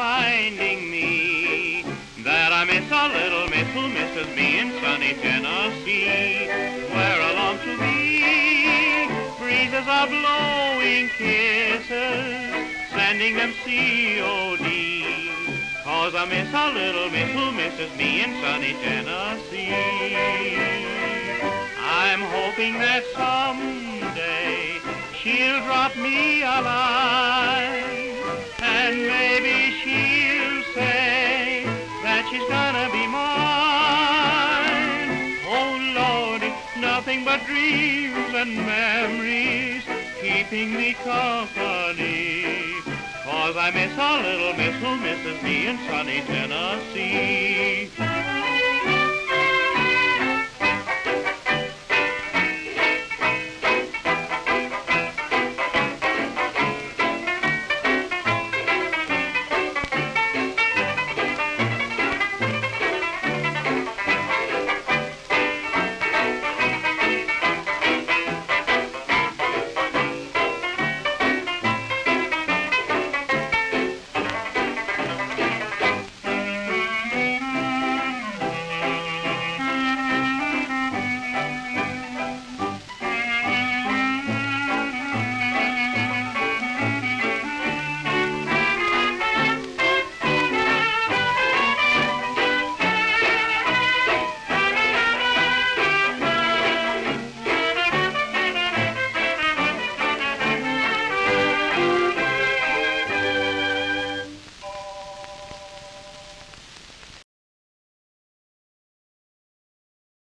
reminding me that I miss a little miss who misses me in sunny Tennessee, where I long to be. Breezes are blowing kisses, sending them COD, 'cause I miss a little miss who misses me in sunny Tennessee. I'm hoping that someday she'll drop me a line, and maybe she'll say that she's gonna be mine. Oh Lord, it's nothing but dreams and memories keeping me company, 'cause I miss a little miss who misses me in sunny Tennessee.